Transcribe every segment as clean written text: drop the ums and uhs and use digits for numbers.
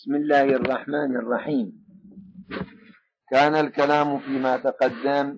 بسم الله الرحمن الرحيم. كان الكلام فيما تقدم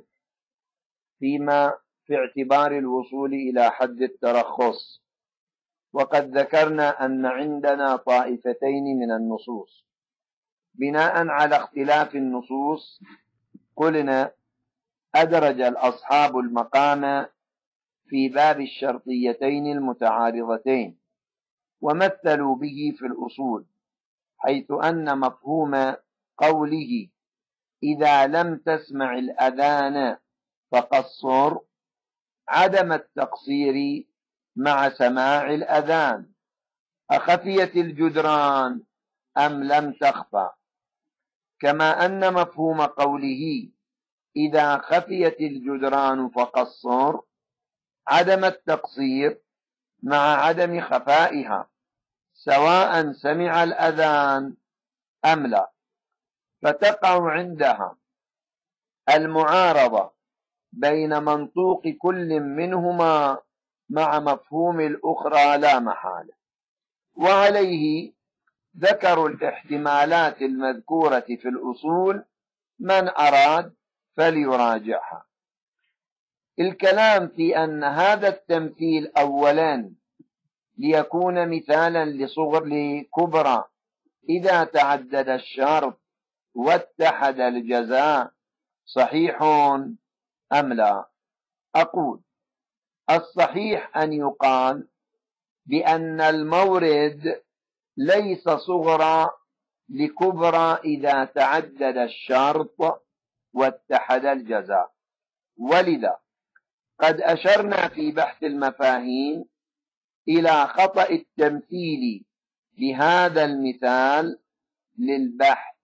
في اعتبار الوصول إلى حد الترخص، وقد ذكرنا أن عندنا طائفتين من النصوص. بناء على اختلاف النصوص قلنا أدرج الأصحاب المقام في باب الشرطيتين المتعارضتين، ومثلوا به في الأصول، حيث أن مفهوم قوله إذا لم تسمع الأذان فقصر عدم التقصير مع سماع الأذان، أخفيت الجدران أم لم تخفى، كما أن مفهوم قوله إذا خفيت الجدران فقصر عدم التقصير مع عدم خفائها سواء سمع الأذان أم لا، فتقع عندها المعارضة بين منطوق كل منهما مع مفهوم الأخرى لا محالة. وعليه ذكروا الاحتمالات المذكورة في الأصول، من أراد فليراجعها. الكلام في أن هذا التمثيل أولا ليكون مثالا لكبرى إذا تعدد الشرط واتحد الجزاء صحيح أم لا؟ أقول الصحيح أن يقال بأن المورد ليس صغرى لكبرى إذا تعدد الشرط واتحد الجزاء. ولذا قد أشرنا في بحث المفاهيم إلى خطأ التمثيل بهذا المثال للبحث،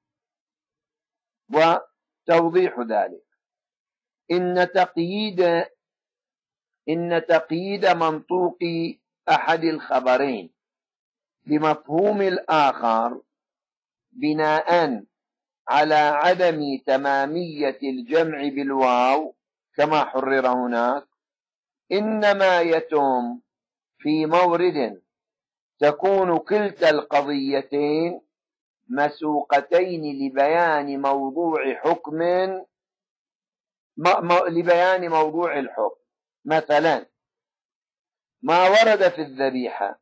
وتوضيح ذلك إن تقييد منطوق أحد الخبرين بمفهوم الآخر بناء على عدم تمامية الجمع بالواو كما حرر هناك إنما يتم في مورد تكون كلتا القضيتين مسوقتين لبيان موضوع حكم لبيان موضوع الحكم. مثلا ما ورد في الذبيحة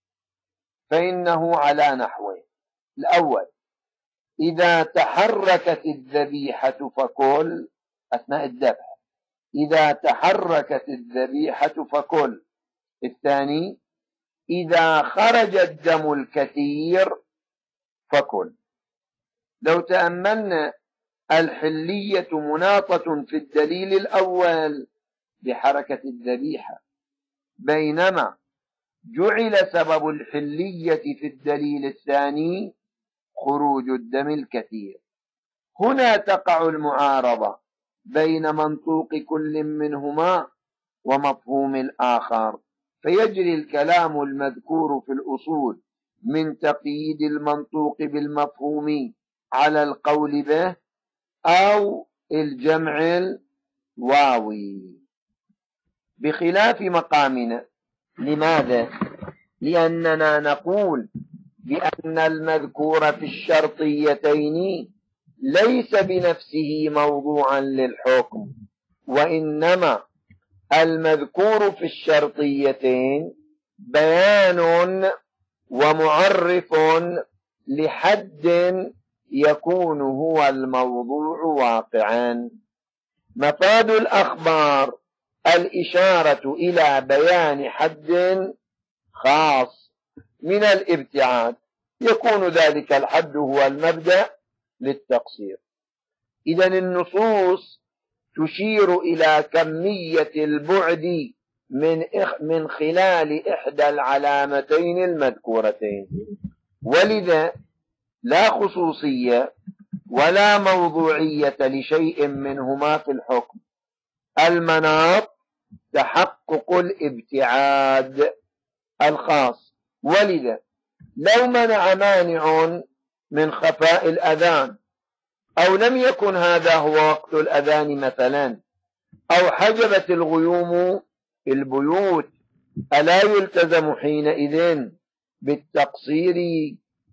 فإنه على نحوين: الأول إذا تحركت الذبيحة فكل أثناء الذبح، إذا تحركت الذبيحة فكل. الثاني إذا خرج الدم الكثير فكل. لو تأملنا الحلية مناطة في الدليل الأول بحركة الذبيحة، بينما جعل سبب الحلية في الدليل الثاني خروج الدم الكثير. هنا تقع المعارضة بين منطوق كل منهما ومفهوم الآخر، فيجري الكلام المذكور في الأصول من تقييد المنطوق بالمفهوم على القول به أو الجمع الواوي، بخلاف مقامنا. لماذا؟ لأننا نقول بأن المذكور في الشرطيتين ليس بنفسه موضوعا للحكم، وإنما المذكور في الشرطيتين بيان ومعرف لحد يكون هو الموضوع واقعا. مفاد الأخبار الإشارة إلى بيان حد خاص من الابتعاد، يكون ذلك الحد هو المبدأ للتقصير. إذن النصوص تشير إلى كمية البعد من خلال إحدى العلامتين المذكورتين، ولذا لا خصوصية ولا موضوعية لشيء منهما في الحكم. المناط تحقق الابتعاد الخاص، ولذا لو منع مانع من خفاء الأذان، أو لم يكن هذا هو وقت الأذان مثلا، أو حجبت الغيوم البيوت، ألا يلتزم حينئذ بالتقصير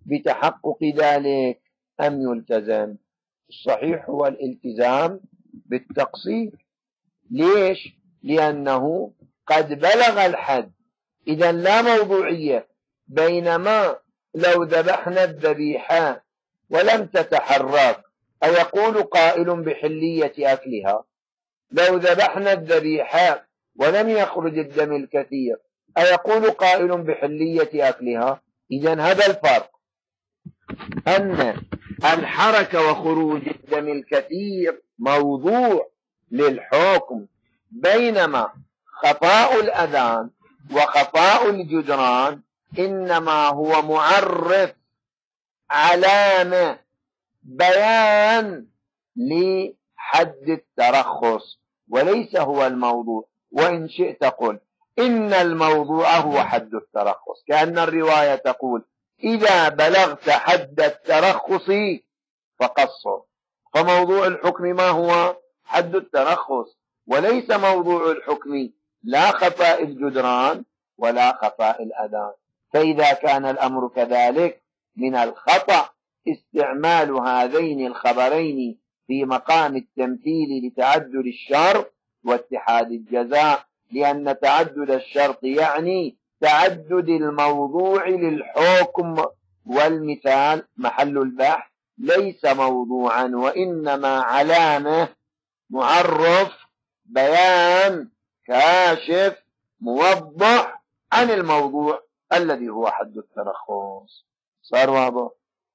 بتحقق ذلك أم يلتزم؟ الصحيح هو الالتزام بالتقصير. ليش؟ لأنه قد بلغ الحد، إذا لا موضوعية. بينما لو ذبحنا الذبيحة ولم تتحرك، أيقول قائل بحلية أكلها؟ لو ذبحنا الذبيحة ولم يخرج الدم الكثير، أيقول قائل بحلية أكلها؟ إذن هذا الفرق، أن الحركة وخروج الدم الكثير موضوع للحكم، بينما خطأ الأذان وخطأ الجدران إنما هو معرف، علامة، بيان لحد الترخص، وليس هو الموضوع. وإن شئت قل إن الموضوع هو حد الترخص، كأن الرواية تقول إذا بلغت حد الترخص فقصر. فموضوع الحكم ما هو؟ حد الترخص، وليس موضوع الحكم لا خفاء الجدران ولا خفاء الأذان. فإذا كان الأمر كذلك، من الخطأ استعمال هذين الخبرين في مقام التمثيل لتعدد الشرط واتحاد الجزاء، لأن تعدد الشرط يعني تعدد الموضوع للحكم، والمثال محل البحث ليس موضوعا، وإنما علامة، معرف، بيان، كاشف، موضح عن الموضوع الذي هو حد الترخص. صار واضح؟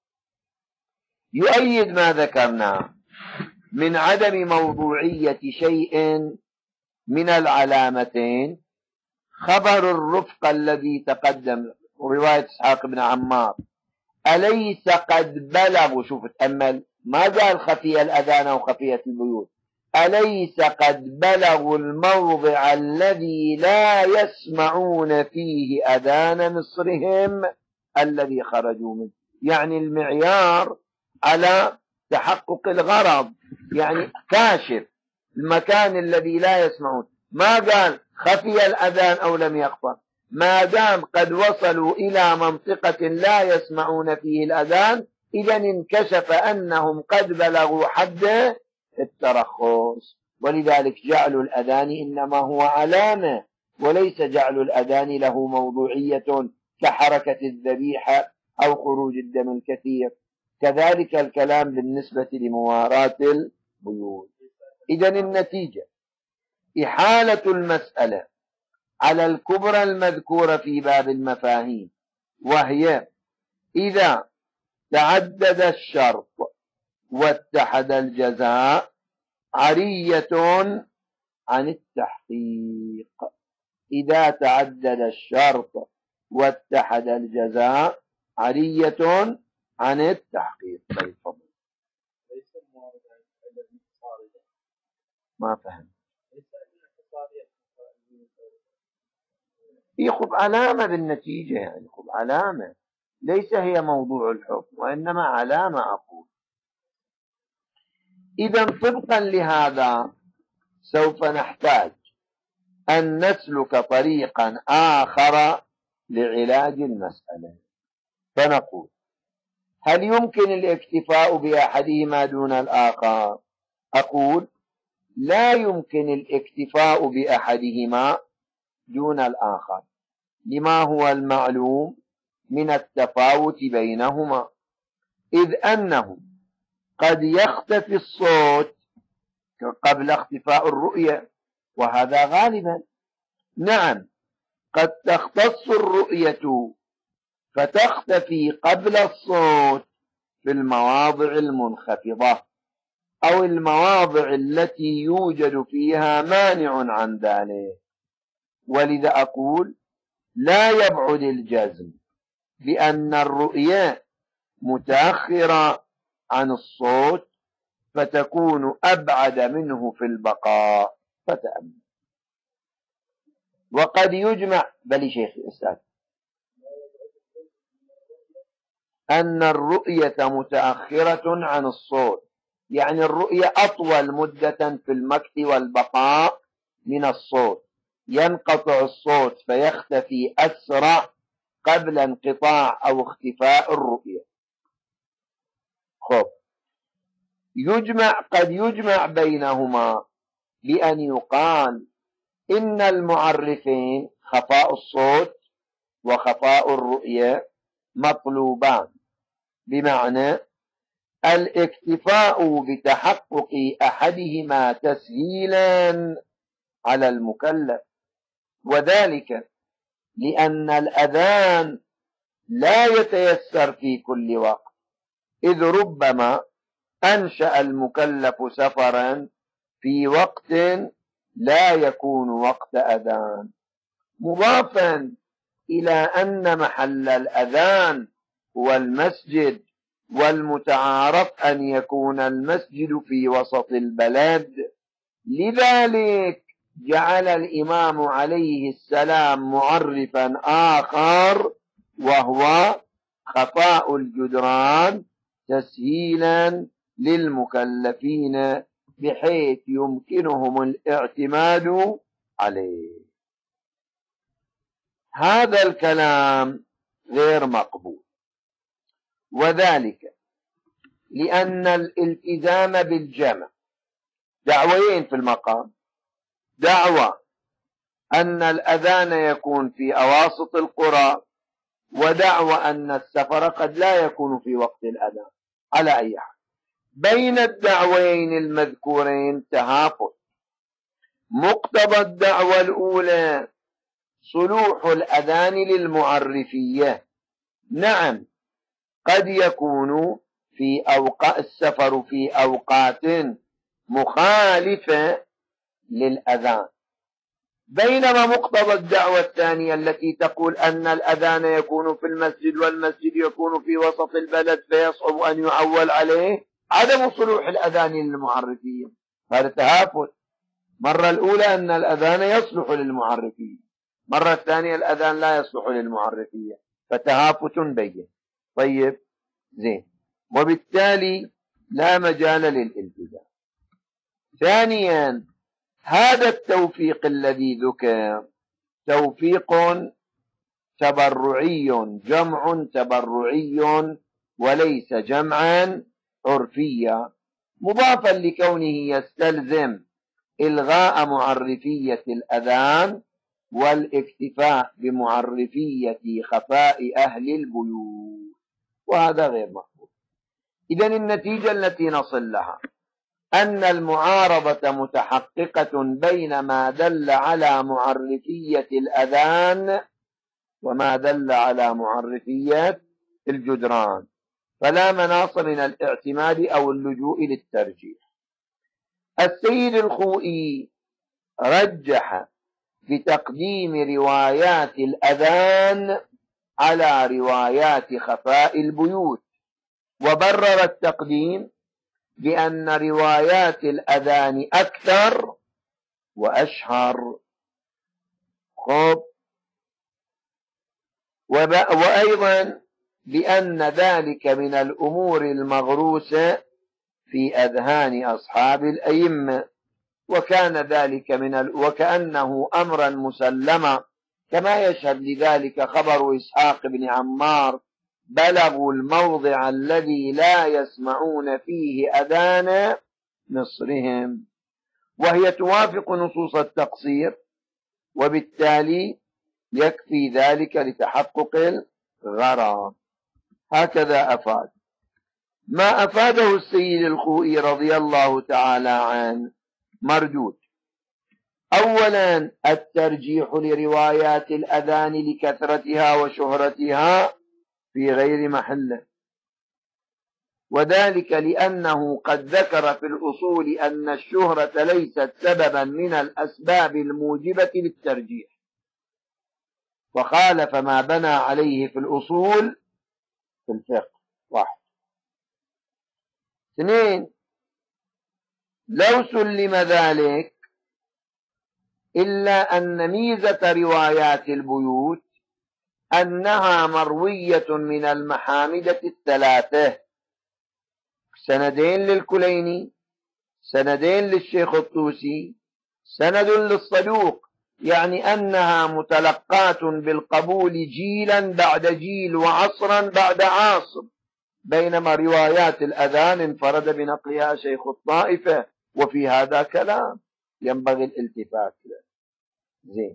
يؤيد ما ذكرنا من عدم موضوعية شيء من العلامتين خبر الرفق الذي تقدم، رواية إسحاق بن عمار: أليس قد بلغوا، شوف تأمل، ما قال خفي الأذان أو خفية البيوت، أليس قد بلغوا الموضع الذي لا يسمعون فيه أذان مصرهم الذي خرجوا منه. يعني المعيار على تحقق الغرض، يعني كاشف المكان الذي لا يسمعون. ما قال خفي الأذان أو لم يخفى، ما دام قد وصلوا إلى منطقة لا يسمعون فيه الأذان، إذا انكشف أنهم قد بلغوا حد الترخص. ولذلك جعل الأذان إنما هو علامة، وليس جعل الأذان له موضوعية كحركة الذبيحة أو خروج الدم الكثير. كذلك الكلام بالنسبة لمواراة البيوت. إذن النتيجة إحالة المسألة على الكبرى المذكورة في باب المفاهيم، وهي إذا تعدد الشرط واتحد الجزاء عرية عن التحقيق. إذا تعدد الشرط واتحد الجزاء عرية عن التحقيق. ما فهم. يخب علامة بالنتيجة، يعني يخب علامة، ليس هي موضوع الحكم وإنما علامة أقول. إذا طبقا لهذا سوف نحتاج أن نسلك طريقا آخر لعلاج المسألة، فنقول: هل يمكن الاكتفاء بأحدهما دون الآخر؟ أقول: لا يمكن الاكتفاء بأحدهما دون الآخر، لما هو المعلوم من التفاوت بينهما، إذ أنه قد يختفي الصوت قبل اختفاء الرؤية، وهذا غالبا. نعم، قد تختص الرؤية فتختفي قبل الصوت في المواضع المنخفضة أو المواضع التي يوجد فيها مانع عن ذلك. ولذا أقول: لا يبعد الجزم بأن الرؤية متأخرة عن الصوت فتكون أبعد منه في البقاء. فتأمل. وقد يجمع، بل شيخي أستاذ، أن الرؤية متأخرة عن الصوت، يعني الرؤية أطول مدة في المكث والبقاء من الصوت، ينقطع الصوت فيختفي أسرع قبل انقطاع أو اختفاء الرؤية. خب، قد يجمع بينهما بأن يقال إن المعرفين خفاء الصوت وخفاء الرؤية مطلوبان، بمعنى الاكتفاء بتحقق أحدهما تسهيلا على المكلف، وذلك لأن الأذان لا يتيسر في كل وقت، إذ ربما أنشأ المكلف سفرا في وقت لا يكون وقت أذان، مضافا إلى أن محل الأذان هو المسجد، والمتعارف أن يكون المسجد في وسط البلد. لذلك جعل الإمام عليه السلام معرفا آخر وهو خفاء الجدران تسهيلا للمكلفين بحيث يمكنهم الاعتماد عليه. هذا الكلام غير مقبول، وذلك لأن الالتزام بالجمع دعوين في المقام: دعوة أن الأذان يكون في أواسط القرى، ودعوة أن السفر قد لا يكون في وقت الأذان. على أي حال، بين الدعوين المذكورين تهافت. مقتضى الدعوة الأولى صلوح الأذان للمعرفية، نعم قد يكون في السفر في أوقات مخالفة للأذان، بينما مقتضى الدعوة الثانية التي تقول أن الأذان يكون في المسجد والمسجد يكون في وسط البلد فيصعب أن يعول عليه عدم صلوح الأذان للمعرفية. هذا تهافت، مرة الأولى أن الأذان يصلح للمعرفية، مرة الثانية الأذان لا يصلح للمعرفية، فتهافت بين. طيب زين، وبالتالي لا مجال للالتزام. ثانيا، هذا التوفيق الذي ذكر توفيق تبرعي، جمع تبرعي وليس جمعا عرفيا، مضافا لكونه يستلزم إلغاء معرفية الأذان والاكتفاء بمعرفية خفاء أهل البيوت، وهذا غير مقبول. إذن النتيجة التي نصل لها أن المعارضة متحققة بين ما دل على معرفية الأذان وما دل على معرفية الجدران، فلا مناص من الاعتماد أو اللجوء للترجيح. السيد الخوئي رجح بتقديم روايات الأذان على روايات خفاء البيوت، وبرر التقديم بأن روايات الأذان أكثر وأشهر. خب، وأيضا بأن ذلك من الأمور المغروسة في أذهان أصحاب الأئمة، وكان ذلك وكأنه أمرا مسلما، كما يشهد لذلك خبر إسحاق بن عمار: بلغوا الموضع الذي لا يسمعون فيه أذان مصرهم، وهي توافق نصوص التقصير، وبالتالي يكفي ذلك لتحقق الغرض. هكذا أفاد. ما أفاده السيد الخوئي رضي الله تعالى عنه مردود: أولا الترجيح لروايات الأذان لكثرتها وشهرتها في غير محله، وذلك لأنه قد ذكر في الأصول أن الشهرة ليست سببا من الأسباب الموجبة للترجيح، وخالف ما بنى عليه في الأصول في الفقه. واحد. اثنين، لو سلم ذلك إلا أن ميزة روايات البيوت أنها مروية من المحامدة الثلاثة: سندين للكليني، سندين للشيخ الطوسي، سند للصدوق، يعني أنها متلقاة بالقبول جيلا بعد جيل وعصرا بعد عصر، بينما روايات الأذان انفرد بنقلها شيخ الطائفة، وفي هذا كلام ينبغي الالتفات له. زين.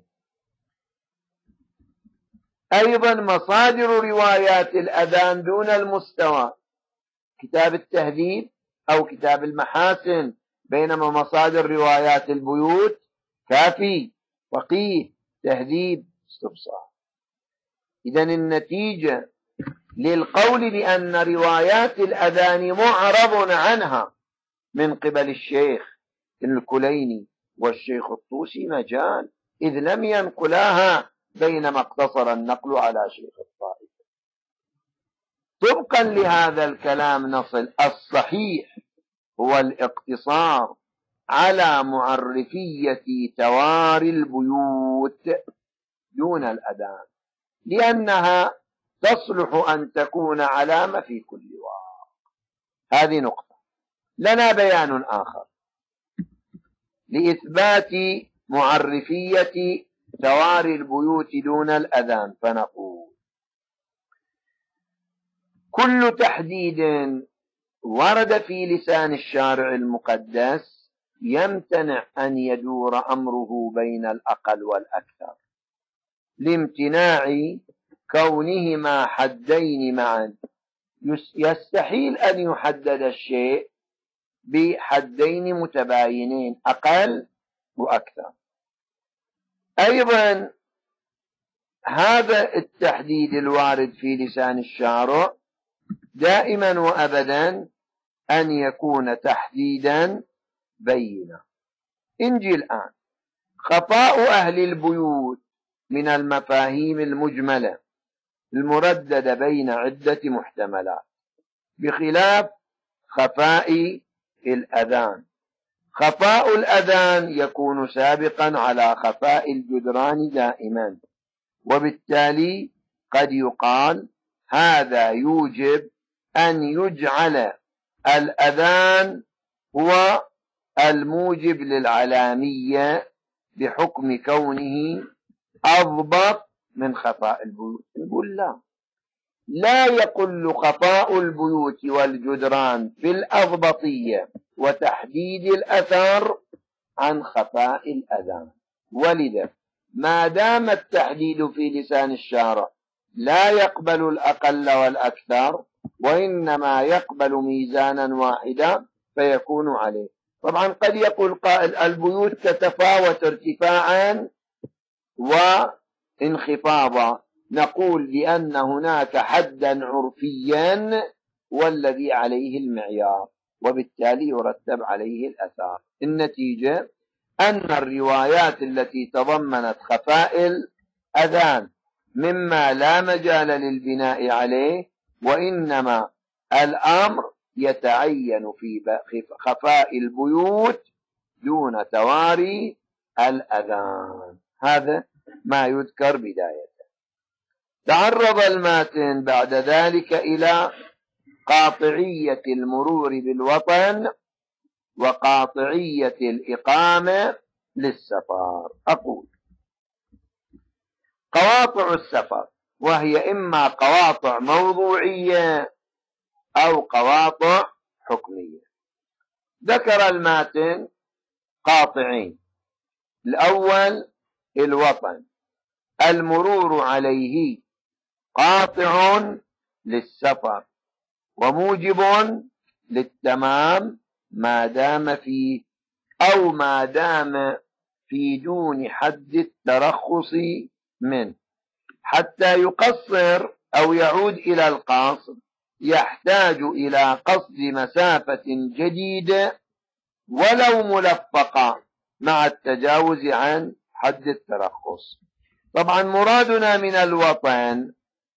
أيضا مصادر روايات الأذان دون المستوى، كتاب التهذيب أو كتاب المحاسن، بينما مصادر روايات البيوت كافي، فقيه، تهذيب، استبصار. إذن النتيجة للقول بأن روايات الأذان معرض عنها من قبل الشيخ الكليني والشيخ الطوسي مجال، إذ لم ينقلاها بينما اقتصر النقل على شيخ الطائفة. طبقا لهذا الكلام نصل الصحيح هو الاقتصار على معرفية تواري البيوت دون الأذان، لأنها تصلح أن تكون علامة في كل وقت. هذه نقطة. لنا بيان آخر لإثبات معرفية تواري البيوت دون الأذان، فنقول: كل تحديد ورد في لسان الشارع المقدس يمتنع أن يدور أمره بين الأقل والأكثر، لامتناع كونهما حدين معا. يستحيل أن يحدد الشيء بحدين متباينين، أقل وأكثر. أيضا هذا التحديد الوارد في لسان الشارع دائما وأبدا أن يكون تحديدا بينا. انجي الآن: خفاء أهل البيوت من المفاهيم المجملة المرددة بين عدة محتملات، بخلاف خفاء الأذان. خفاء الأذان يكون سابقا على خفاء الجدران دائما، وبالتالي قد يقال هذا يوجب أن يجعل الأذان هو الموجب للعلامية بحكم كونه أضبط من خفاء البيوت. نقول لا يقل خفاء البيوت والجدران في الأضبطية وتحديد الأثر عن خفاء الأذان. ولذا ما دام التحديد في لسان الشارع لا يقبل الأقل والأكثر، وإنما يقبل ميزانا واحدا فيكون عليه. طبعا قد يقول قائل: البيوت تتفاوت ارتفاعا وانخفاضا. نقول لأن هناك حدا عرفيا والذي عليه المعيار، وبالتالي يرتب عليه الأثار. النتيجة أن الروايات التي تضمنت خفاء الأذان مما لا مجال للبناء عليه، وإنما الأمر يتعين في خفاء البيوت دون تواري الأذان. هذا ما يذكر بداية. تعرض الماتن بعد ذلك إلى قاطعية المرور بالوطن وقاطعية الإقامة للسفر. أقول: قواطع السفر، وهي إما قواطع موضوعية أو قواطع حكمية. ذكر الماتن قاطعين: الأول الوطن، المرور عليه قاطع للسفر وموجب للتمام ما دام فيه أو ما دام في دون حد الترخص منه. حتى يقصر أو يعود إلى القصر يحتاج إلى قصد مسافة جديدة ولو ملفقة مع التجاوز عن حد الترخص. طبعا مرادنا من الوطن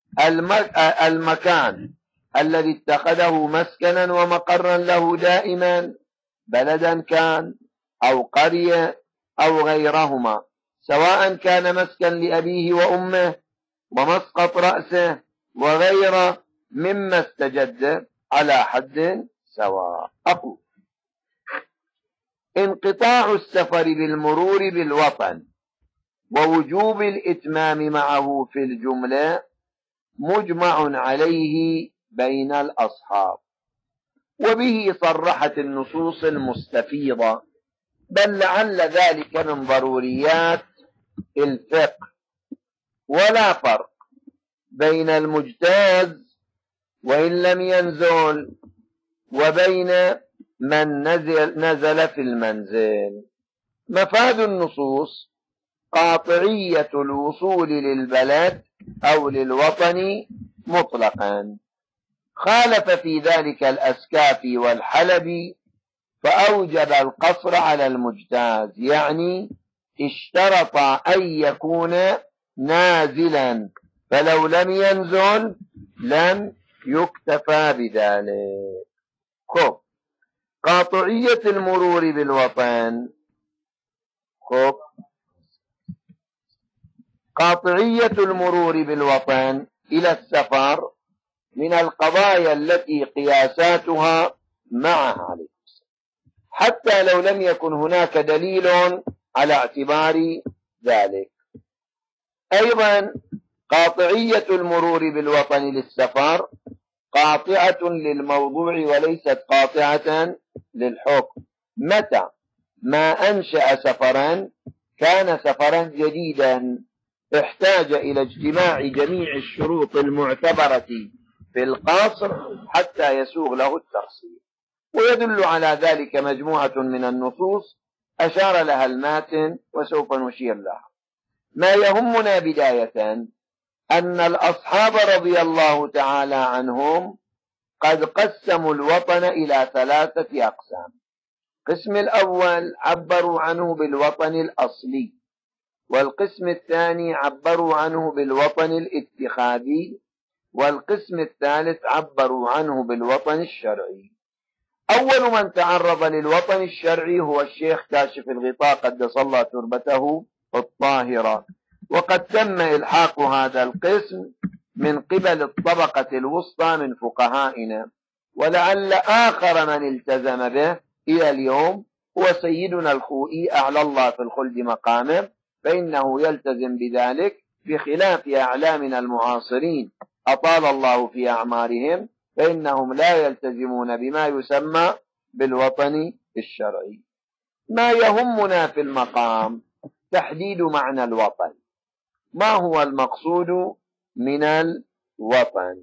المكان الذي اتخذه مسكنا ومقرا له دائما، بلدا كان أو قرية أو غيرهما، سواء كان مسكن لأبيه وأمه ومسقط رأسه وغيره مما استجد على حد سواء. أقول: انقطاع السفر بالمرور بالوطن ووجوب الإتمام معه في الجملة مجمع عليه بين الأصحاب. وبه صرحت النصوص المستفيضة، بل لعل ذلك من ضروريات الفقه. ولا فرق بين المجتاز وإن لم ينزل وبين من نزل في المنزل. مفاد النصوص قاطعية الوصول للبلد أو للوطن مطلقا. خالف في ذلك الأسكافي والحلبي فأوجب القصر على المجتاز، يعني اشترط أن يكون نازلا، فلو لم ينزل لم يكتفى بذلك. قاطعية المرور بالوطن. قاطعية المرور بالوطن إلى السفر من القضايا التي قياساتها معها، حتى لو لم يكن هناك دليل على اعتبار ذلك. أيضا قاطعية المرور بالوطن للسفر قاطعة للموضوع وليست قاطعة للحكم. متى ما أنشأ سفرا كان سفرا جديدا احتاج إلى اجتماع جميع الشروط المعتبرة في القصر حتى يسوغ له التخصيص. ويدل على ذلك مجموعة من النصوص أشار لها الماتن وسوف نشير لها. ما يهمنا بداية أن الأصحاب رضي الله تعالى عنهم قد قسموا الوطن إلى 3 أقسام. القسم الأول عبروا عنه بالوطن الأصلي، والقسم الثاني عبروا عنه بالوطن الاتخاذي، والقسم الثالث عبروا عنه بالوطن الشرعي. أول من تعرض للوطن الشرعي هو الشيخ كاشف الغطاء قدس الله تربته الطاهرة، وقد تم إلحاق هذا القسم من قبل الطبقة الوسطى من فقهائنا، ولعل آخر من التزم به إلى اليوم هو سيدنا الخوئي أعلى الله في الخلد مقامه، فإنه يلتزم بذلك بخلاف أعلامنا المعاصرين أطال الله في أعمارهم، فإنهم لا يلتزمون بما يسمى بالوطن الشرعي. ما يهمنا في المقام تحديد معنى الوطن. ما هو المقصود من الوطن؟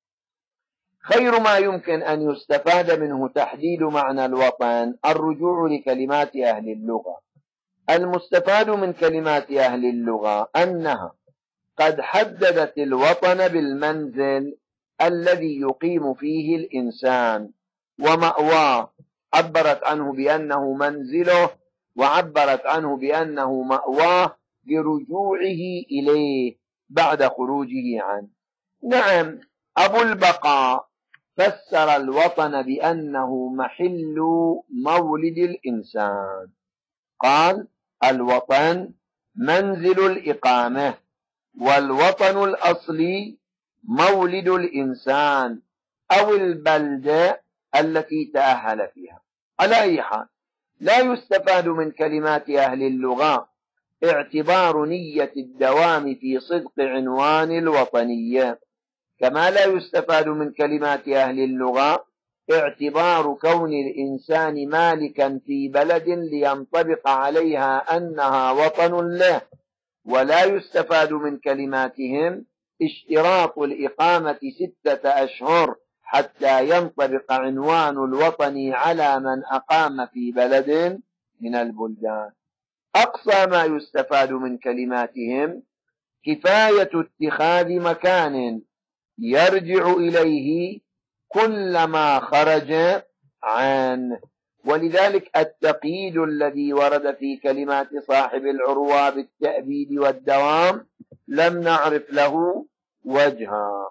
خير ما يمكن أن يستفاد منه تحديد معنى الوطن الرجوع لكلمات أهل اللغة. المستفاد من كلمات أهل اللغة أنها قد حددت الوطن بالمنزل الذي يقيم فيه الإنسان ومأواه، عبرت عنه بأنه منزله، وعبرت عنه بأنه مأواه برجوعه إليه بعد خروجه عنه. نعم، أبو البقاء فسر الوطن بأنه محل مولد الإنسان، قال الوطن منزل الإقامة، والوطن الأصلي مولد الإنسان أو البلدة التي تأهل فيها. على أي حال، لا يستفاد من كلمات أهل اللغة اعتبار نية الدوام في صدق عنوان الوطنية، كما لا يستفاد من كلمات أهل اللغة اعتبار كون الإنسان مالكا في بلد لينطبق عليها أنها وطن له، ولا يستفاد من كلماتهم اشتراط الإقامة 6 أشهر حتى ينطبق عنوان الوطن على من أقام في بلد من البلدان. أقصى ما يستفاد من كلماتهم كفاية اتخاذ مكان يرجع إليه كلما خرج عنه، ولذلك التقييد الذي ورد في كلمات صاحب العروة بالتأبيد والدوام لم نعرف له وجها.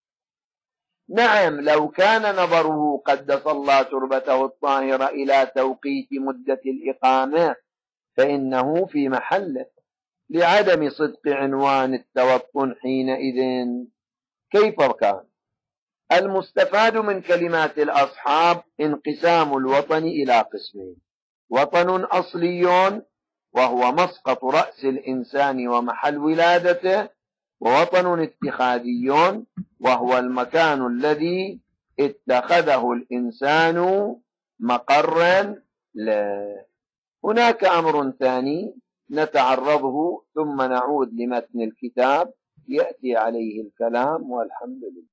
نعم، لو كان نظره قدس الله تربته الطاهرة إلى توقيت مدة الإقامة فإنه في محله لعدم صدق عنوان التوطن حينئذ. كيف كان؟ المستفاد من كلمات الأصحاب انقسام الوطن إلى قسمين: وطن أصلي وهو مسقط رأس الإنسان ومحل ولادته، ووطن اتخاذي وهو المكان الذي اتخذه الإنسان مقرا له. هناك أمر ثاني نتعرضه ثم نعود لمتن الكتاب يأتي عليه الكلام، والحمد لله.